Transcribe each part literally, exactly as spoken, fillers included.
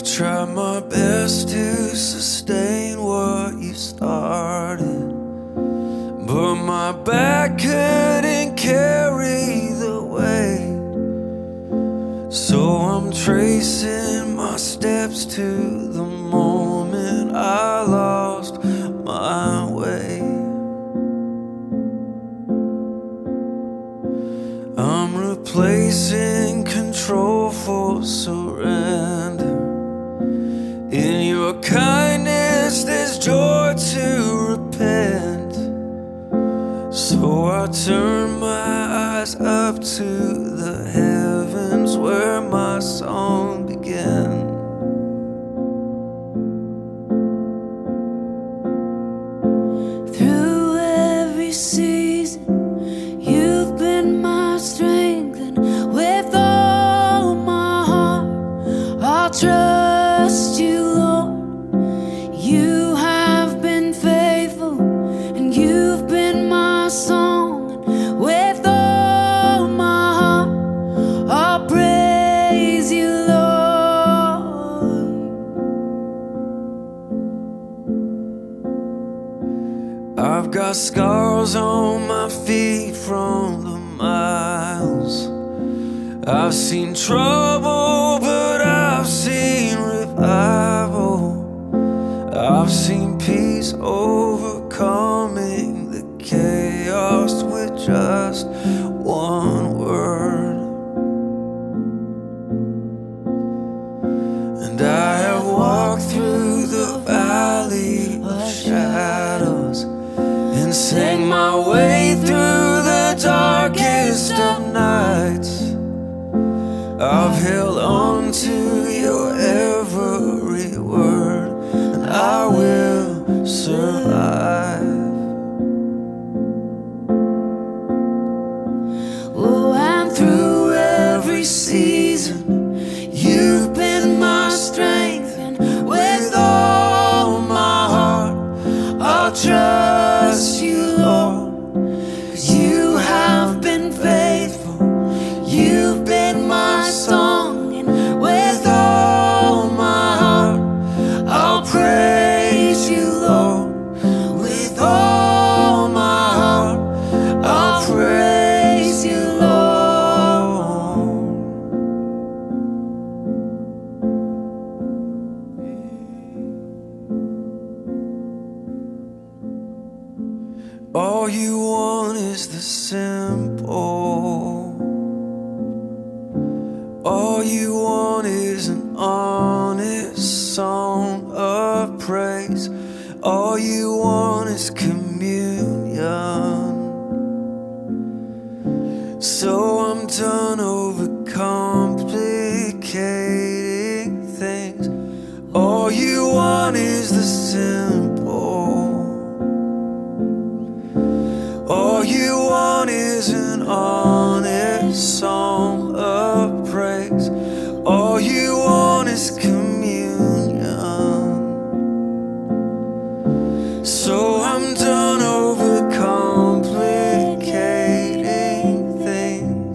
I've tried my best to sustain what you started, but my back couldn't carry the weight. So I'm tracing my steps to the moment I lost my way. I'm replacing control for surrender. In your kindness there's joy to repent. So I turn my eyes up to the heavens where my song began. Through every season you've been my strength, and with all my heart I'll trust you, Lord. You have been faithful, and you've been my song, and with all my heart I'll praise you, Lord. I've got scars on my feet from the miles. I've seen trouble, but I've seen revival. I've seen peace overcoming the chaos with just one word. And I have walked through the valley of shadows and sang my way through the darkest of nights. I've held on to your every word, and I will survive. Oh, and through every season you've been my strength, and with all my heart I'll trust you, Lord. 'Cause you have been faithful, you've been my song, and with all my heart I'll praise you, Lord. With all my heart I'll praise you, Lord. All you want is the simple. All you want is an honest song of praise. All you want is communion. So I'm done overcomplicating things. All you want is the simple. All you want is an honest song of praise. All you want is communion. So I'm done overcomplicating things.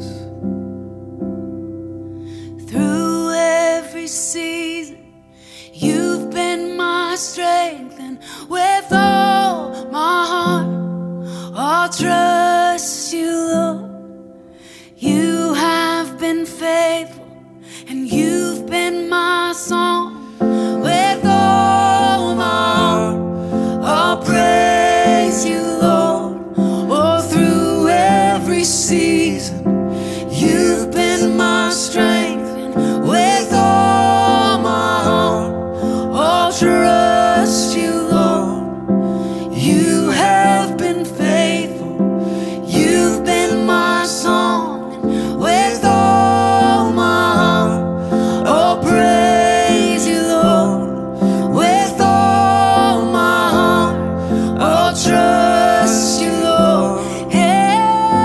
Through every season you've been my strength, and with all my heart I'll trust you, Lord. You have been faithful, and you've been my song. With all my heart I'll praise you, Lord. Oh, through every season you've been my strength, and with all my heart I'll trust you, Lord. You have been faithful, you've been my song, and with all my heart I'll praise you, Lord. With all my heart I'll trust you, Lord. Hey,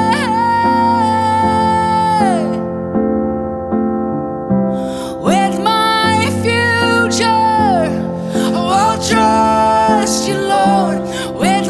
with my future I'll trust you, Lord. With